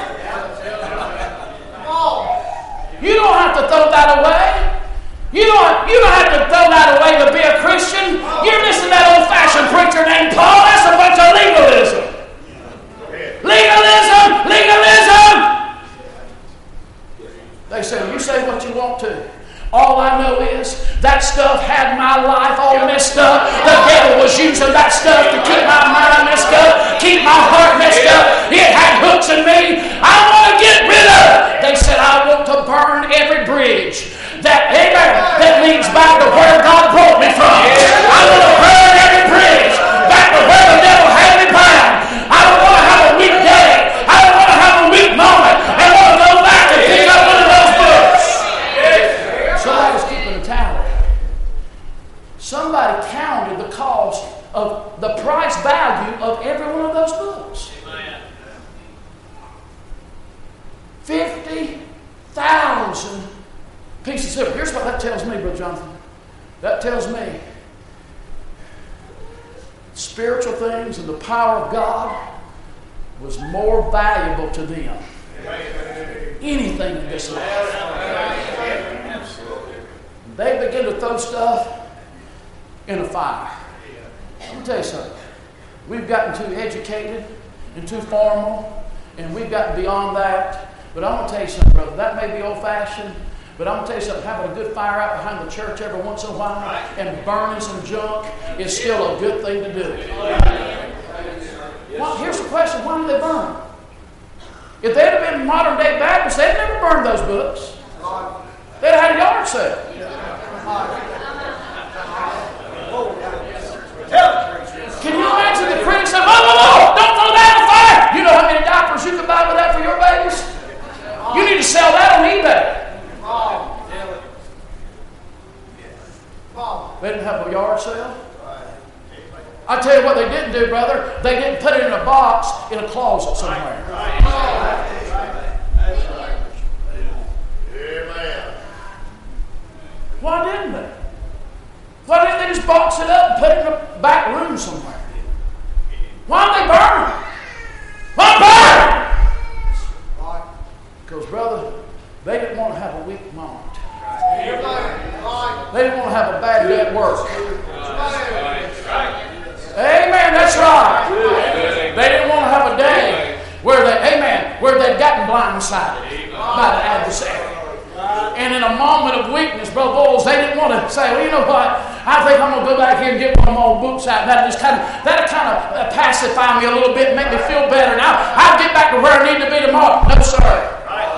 You don't have to throw that away. You don't, you don't have to throw that away to be a Christian. You're listening to that old-fashioned preacher named Paul. That's a bunch of legalism. Legalism! Legalism! They say, you say what you want to. All I know is that stuff had my life all messed up. The devil was using that stuff to keep my mind messed up, keep my heart messed up. It had hooks in me. I want to get rid of it. They said, I want to burn every bridge that, amen, that leads back to where God brought me from. I want to burn every bridge back to where the devil had me bound. I don't want to have a weak day. I don't want to have a weak moment. I want to go back and pick up one of those books. Somebody was keeping a tally. Somebody counted the cost of the price value of every one of those books. fifty thousand pieces of silver. Here's what that tells me, Brother Jonathan. That tells me spiritual things and the power of God was more valuable to them. Anything in this life. They begin to throw stuff in a fire. Let me tell you something. We've gotten too educated and too formal, and we've gotten beyond that. But I'm going to tell you something, brother. That may be old-fashioned, but I'm going to tell you something. Having a good fire out behind the church every once in a while and burning some junk is still a good thing to do. Well, here's the question. Why do they burn? If they'd have been modern-day Baptists, they'd never burned those books. They'd have had a yard sale. Can you imagine the critics saying, whoa, whoa, whoa, don't throw that in the fire? You know how many diapers you can buy with that for your babies? You need to sell that on eBay. They didn't have a yard sale. I tell you what they didn't do, brother. They didn't put it in a box in a closet somewhere. Why didn't they? Why didn't they just box it up and put it in a back room somewhere? Why did they burn it? Why burn? Because, brother, they didn't want to have a weak moment. They didn't want to have a bad day at work. Amen, that's right. They didn't want to have a day where they, amen, where they'd gotten blindsided by the adversary. And in a moment of weakness, Brother Bowles, they didn't want to say, well, you know what, I think I'm going to go back here and get one of my old books out. That'll just kind of, that'll kind of pacify me a little bit and make me feel better. Now I'll get back to where I need to be tomorrow. No, sir.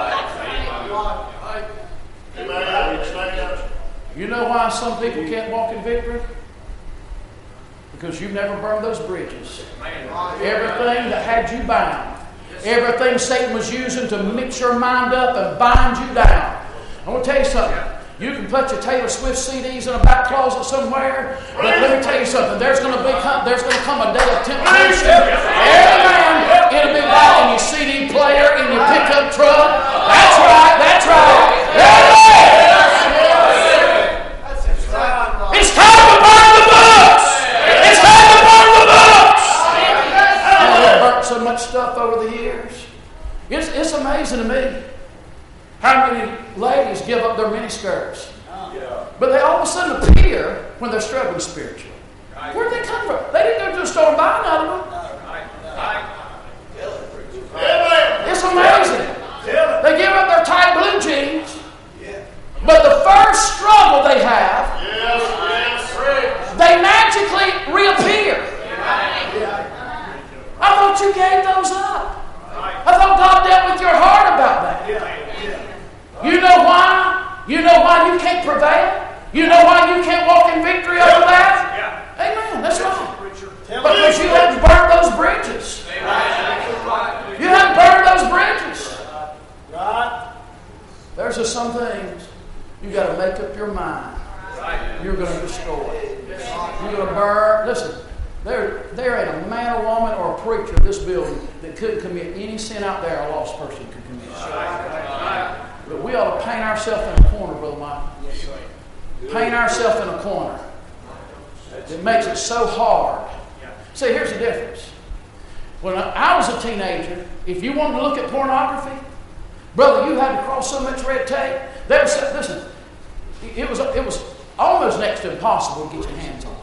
You know why some people can't walk in victory? Because you've never burned those bridges. Everything that had you bound, everything Satan was using to mix your mind up and bind you down. I want to tell you something. You can put your Taylor Swift C Ds in a back closet somewhere, but let me tell you something. There's going to be there's going to come a day of temptation. Amen. It'll be like in your C D player, in your pickup truck. That's right. That's right. Amen. It's time to burn the books. It's time to burn the books. I've burnt so much stuff over the years. It's it's amazing to me how many ladies give up their miniskirts. But they all of a sudden appear when they're struggling spiritually. Where'd they come from? They didn't go to the store and buy none of them. It's amazing. They give up their tight blue jeans. But the first struggle they have, they magically reappear. I thought you gave those up. I thought God dealt with your heart about that. You know why? You know why you can't prevail? You know why you can't walk in victory over that? Amen. That's right. Because you haven't burnt There's just some things you got to make up your mind. You're going to destroy. You're going to burn. Listen, there, there ain't a man or woman or a preacher in this building that could commit any sin out there a lost person could commit. But we ought to paint ourselves in a corner, Brother Mike. Paint ourselves in a corner. It makes it so hard. See, here's the difference. When I was a teenager, if you wanted to look at pornography, brother, you had to cross so much red tape. There was, listen, it was, it was almost next to impossible to get your hands on it.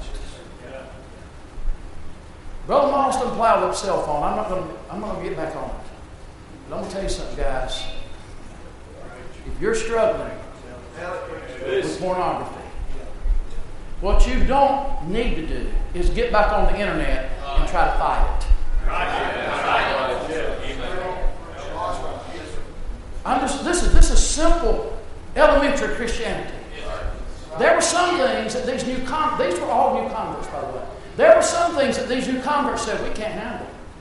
Brother Moss doesn't plow up cell phone. I'm not going to. I'm going to get back on it. But I'm going to tell you something, guys. If you're struggling with pornography, what you don't need to do is get back on the internet and try to fight it. I'm just. This is this is simple, elementary Christianity. There were some things that these new con- these were all new converts, by the way. There were some things that these new converts said we can't handle.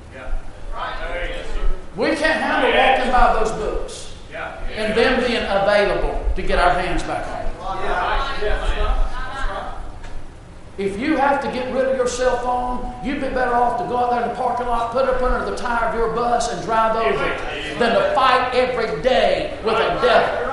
We can't handle walking by those books and them being available to get our hands back on it. If you have to get rid of your cell phone, you'd be better off to go out there in the parking lot, put it up under the tire of your bus and drive over it than to fight every day with a devil.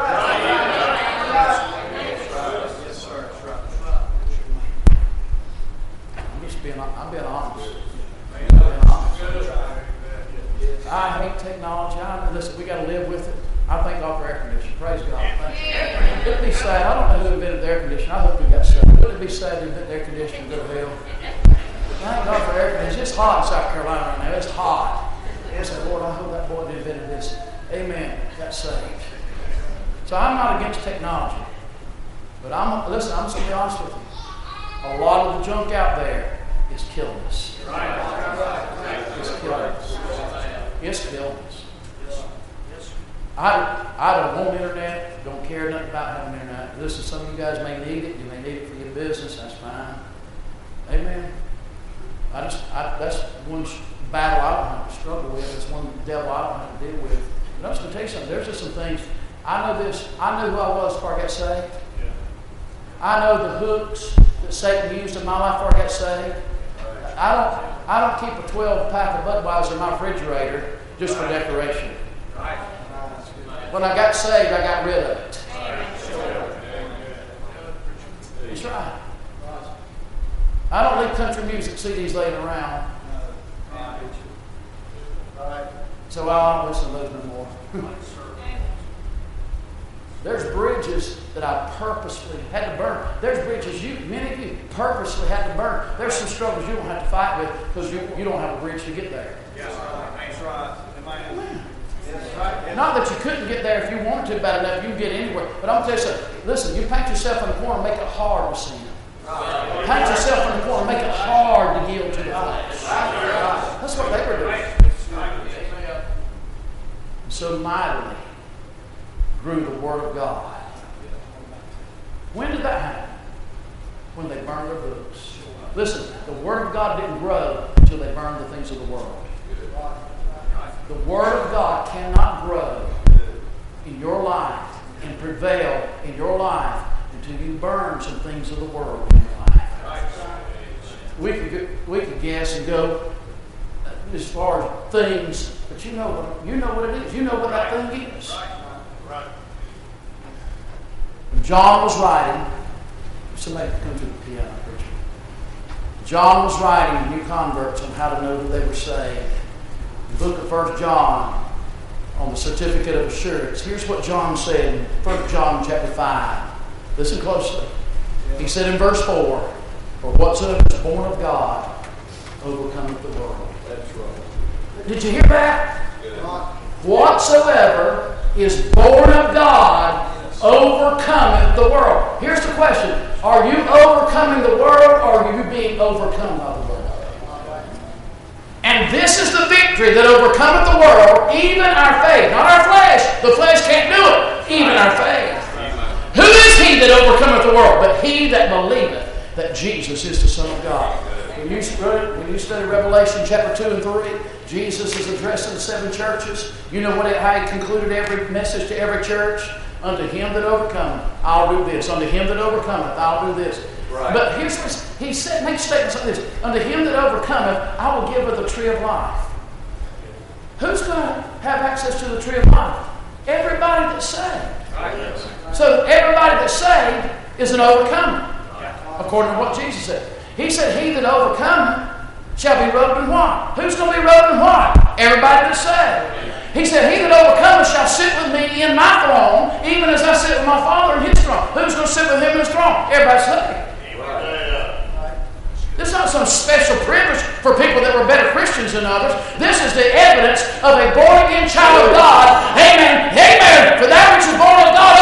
Being, I'm being honest. I'm being honest. I hate technology. I listen. We got to live with it. I thank God for air conditioning. Praise God. Thank you. It'd be sad. I don't know who invented the air conditioner. I hope we got saved. Wouldn't it be sad to invent the air conditioning? Go to hell. Thank God for air conditioning. It's hot in South Carolina right now. It's hot. I said, Lord, I hope that boy that invented this. Amen. Got saved. So I'm not against technology, but I'm listen. I'm just going to be honest with you. A lot of the junk out there is killing us. It's killing us. It's killing us. I, I don't want internet, don't care nothing about having internet. Listen, some of you guys may need it. You may need it for your business. That's fine. Amen. I just, I, that's one battle I don't have to struggle with. It's one devil I don't have to deal with. But I'm just going to tell you something. There's just some things. I know this. I knew who I was before I got saved. I know the hooks that Satan used in my life before I got saved. I don't I don't keep a twelve pack of Budweiser in my refrigerator just for decoration. When I got saved, I got rid of it. That's right. I don't leave country music C Ds laying around. So I don't listen to those no more. There's bridges that I purposely had to burn. There's bridges you, many of you, purposely had to burn. There's some struggles you don't have to fight with because you, you don't have a bridge to get there. Yes, that's right. Amen. Right. Not that you couldn't get there if you wanted to bad enough, you can get anywhere. But I'm going to tell you something. Listen, you paint yourself in the corner and make it hard to sin. Paint yourself in the corner and make it hard to yield to the flesh. That's what they were doing. So mightily grew the Word of God. When did that happen? When they burned their books. Listen, the Word of God didn't grow until they burned the things of the world. The Word of God cannot grow in your life and prevail in your life until you burn some things of the world in your life. We could, we could guess and go as far as things, but you know what you know what it is. You know what that thing is. When John was writing, somebody come to the piano, preacher. John was writing to new converts on how to know that they were saved. The book of First John, on the certificate of assurance. Here's what John said in First John chapter five. Listen closely. He said in verse four, "For whatsoever is born of God overcometh the world." That's right. Did you hear that? Whatsoever is born of God overcometh the world. Here's the question. Are you overcoming the world, or are you being overcome by the world? And this is the victory that overcometh the world, even our faith. Not our flesh. The flesh can't do it. Even our faith. Who is he that overcometh the world? But he that believeth that Jesus is the Son of God. When you, when you study study Revelation chapter two and three, Jesus is addressing the seven churches. You know what? It, how he concluded every message to every church? Unto him that overcometh, I'll do this. Unto him that overcometh, I'll do this. Right. But here's what he said, make statements like this. Unto him that overcometh, I will give of the tree of life. Who's going to have access to the tree of life? Everybody that's saved. Right. So everybody that's saved is an overcomer, according to what Jesus said. He said, he that overcometh shall be robed in white. Who's going to be robed in white? Everybody that's saved. He said, he that overcometh shall sit with me in my throne, even as I sit with my Father in his throne. Who's going to sit with him in his throne? Everybody saved. This is not some special privilege for people that were better Christians than others. This is the evidence of a born-again child of God. Amen. Amen. For that which is born of God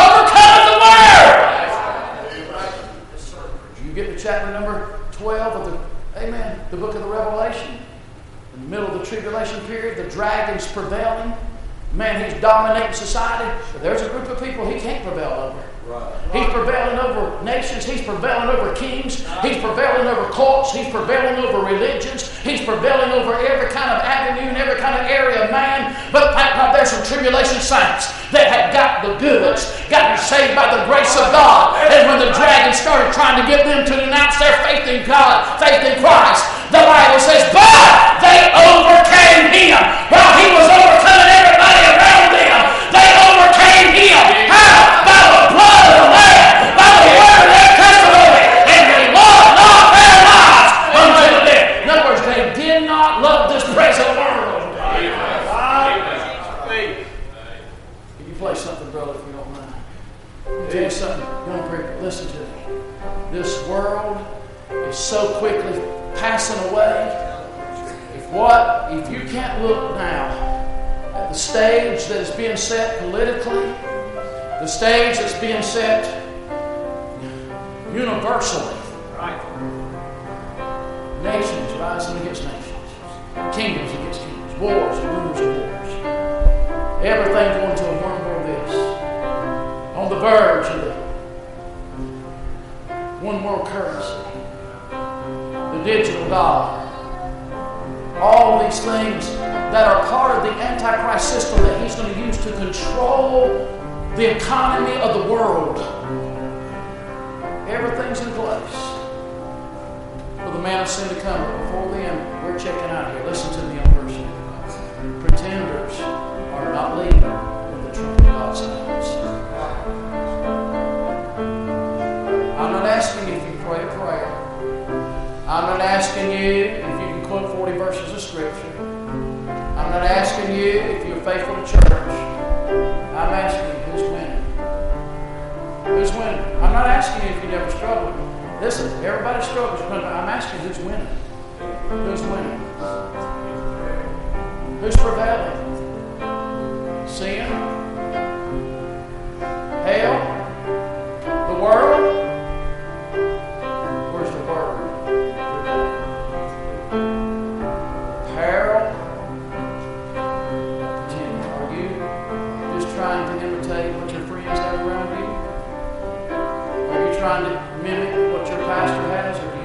overcometh the world. Did you get to chapter number twelve of the, amen, the book of the Revelation? In the middle of the tribulation period, the dragon's prevailing. Man, he's dominating society. But there's a group of people he can't prevail over. Right. He's prevailing over nations. He's prevailing over kings. He's prevailing over cults. He's prevailing over religions. He's prevailing over every kind of avenue and every kind of area of man. But there's some tribulation saints that had got the goods, gotten saved by the grace of God. And when the dragon started trying to get them to denounce their faith in God, faith in Christ, the Bible says, but they overcame him. While he was overcoming everybody around them, they overcame him. How? By the blood of the Lamb, by the word of their testimony, and they loved not their lives until death. In other words, they did not love this present world. Can you play something, brother, if you don't mind? I'll tell you something, young people, listen to me. This world is so quickly passing away. If what, if you can't look now at the stage that is being set politically, the stage that's being set universally, right? Nations rising against nations, kingdoms against kingdoms, wars and rumors of wars, everything going to a one world this, on the verge of the one world currency, the digital dollar, all these things that are part of the Antichrist system that he's going to use to control the economy of the world. Everything's in place for the man of sin to come. But before then, we're checking out here. Listen to me, young person. Pretenders are not leaving when the trumpet of God sounds. I'm not asking you if you pray a prayer. I'm not asking you if you can quote forty verses of Scripture. I'm not asking you if you're faithful to church. I'm asking you who's winning. Who's winning? I'm not asking you if you never struggled. Listen, everybody struggles. I'm asking who's winning. Who's winning? Who's prevailing? Sin? Hell? The world? Where's the word? Peril? Are you just trying to imitate what your friends have around you? Are you trying to mimic what your pastor has, or do